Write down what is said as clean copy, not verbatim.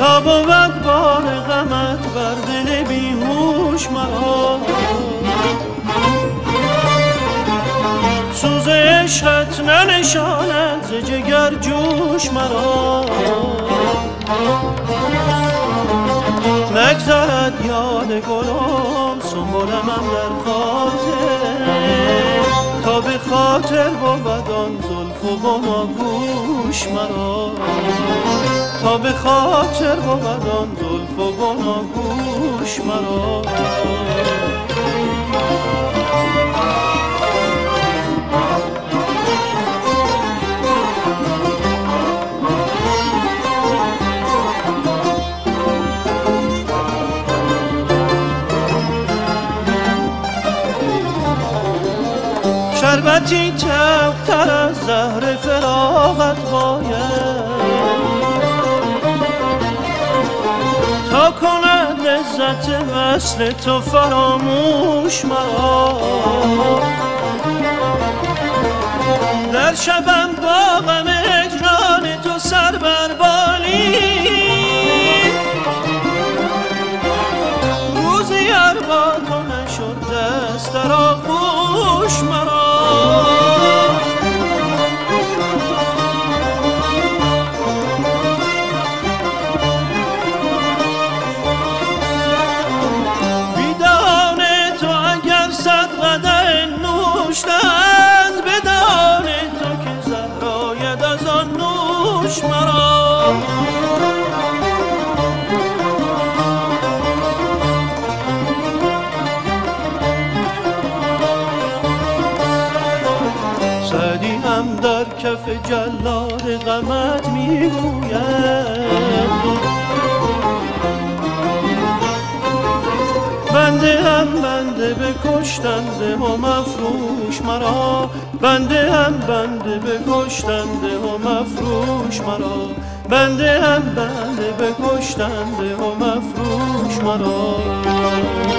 تا بود بار غمت بر دل بیهوش مرا. سوز عشقت ننشاند ز جگر جوش مرا. نگذرد یاد گلم سنبلمم در خاطر، تا به خاطر بود آن زلف و بناگوش مرا. تا به خاطر بود آن زلف و بناگوش مرا. شربتی تلختر از زهر فراقت باید، تا کند لذت وصل تو فراموش مرا. در شبم با غم هجران تو سر بر بالی، روزی ار با تو نشد دست در آغوش مرا. بیدان تو اگر صد قدح نوشتند، بدان تو که زهر آید از آن نوش مرا. سعدی هم در کف جلاد غمت میگوید، بنده هم بنده بکشتنده و مفروش مرا. بنده هم بنده بکشتنده و مفروش مرا. بنده هم بنده بکشتنده و مفروش مرا.